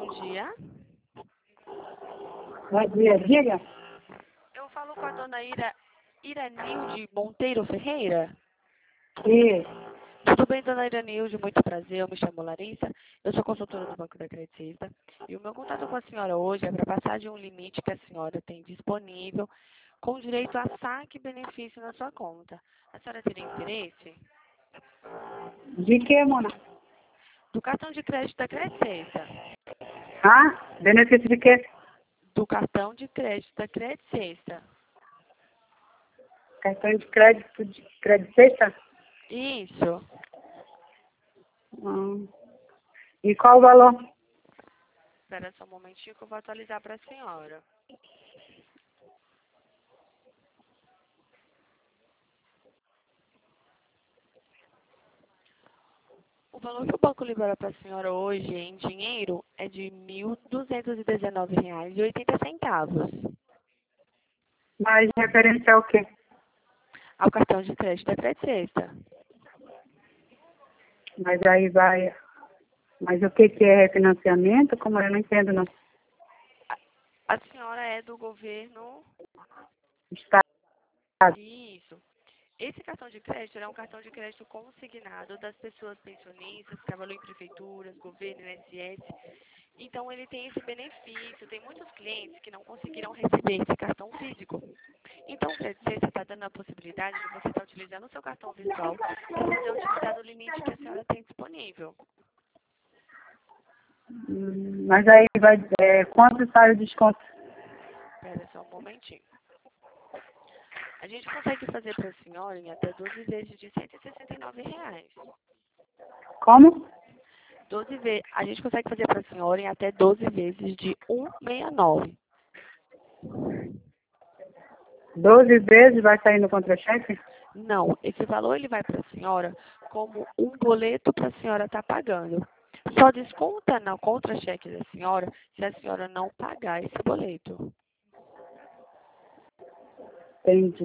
bom dia. Bom dia, diga. Eu falo com a dona Iranilde Monteiro Ferreira. E Tudo bem, dona Iranilde? Muito prazer. Eu me chamo Larissa. Eu sou consultora do Banco da Credicista. E o meu contato com a senhora hoje é para passar de um limite que a senhora tem disponível com direito a saque e benefício na sua conta. A senhora teria interesse? de que, Mona? Do cartão de crédito da Credicista. Ah, benefício de quê? Do cartão de crédito da Credicista. Cartão de crédito sexta? Isso. E qual o valor? Espera só um momentinho que eu vou atualizar para a senhora. O valor que o banco libera para a senhora hoje em dinheiro é de R$ 1.219,80 Mas referência ao quê? ao cartão de crédito da Credicesta. Mas aí vai... Mas o que é refinanciamento? Como eu não entendo, não. A senhora é do governo? Estado. Isso. Esse cartão de crédito é um cartão de crédito consignado das pessoas pensionistas, que trabalham em prefeituras, governo, INSS. Então, ele tem esse benefício. Tem muitos clientes que não conseguiram receber esse cartão físico. Então, o Credicesta está dando a possibilidade de você estar utilizando o seu cartão virtual para poder utilizar o limite que a senhora tem disponível. Mas aí vai... quanto sai o desconto? Espera só um momentinho. A gente consegue fazer para a senhora em até 12 vezes de R$ 169. Como? A gente consegue fazer para a senhora em até 12 vezes de R$ 169. 12 vezes vai sair no contra-cheque? Não, esse valor ele vai para a senhora como um boleto para a senhora estar pagando. Só desconta no contra-cheque da senhora se a senhora não pagar esse boleto. Entendi.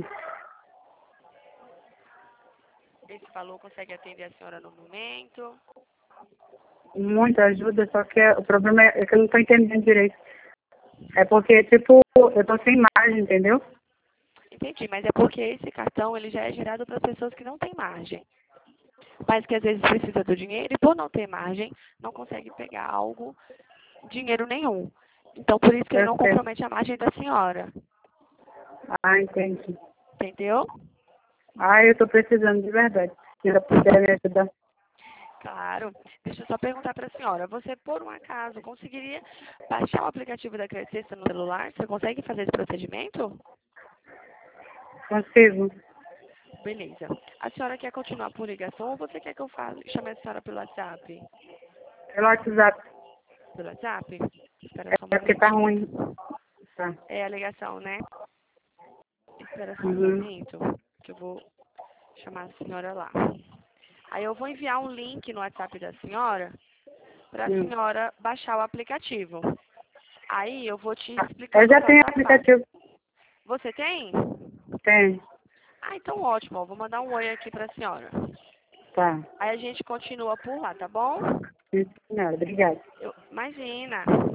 Esse valor consegue atender a senhora no momento? Muita ajuda, só que o problema é que eu não estou entendendo direito. É porque, tipo, eu tô sem margem, entendeu? Entendi, mas é porque esse cartão ele já é gerado para pessoas que não têm margem. Mas que às vezes precisa do dinheiro e por não ter margem, não consegue pegar algo, dinheiro nenhum. Então, por isso que ele Eu não sei. compromete a margem da senhora. Ah, entendi. Entendeu? Ah, eu tô precisando de verdade. Se ela puder me ajudar. Claro. Deixa eu só perguntar para a senhora. Você, por um acaso, conseguiria baixar o aplicativo da Credicesta no celular? Você consegue fazer esse procedimento? Consigo. Beleza. A senhora quer continuar por ligação ou você quer que eu chame a senhora pelo WhatsApp? Pelo WhatsApp. Pelo WhatsApp? Espera só um É porque tá ruim. momentinho. Tá. É a ligação, né? Espera só um Uhum. momento que eu vou chamar a senhora lá. Aí eu vou enviar um link no WhatsApp da senhora para a senhora baixar o aplicativo. Aí eu vou te Eu explicando o já passo tenho a passo. aplicativo. Você tem? Tem. Ah, então ótimo. Eu vou mandar um oi aqui para a senhora. Tá. Aí a gente continua por lá, tá bom? Isso, não, obrigada. Imagina.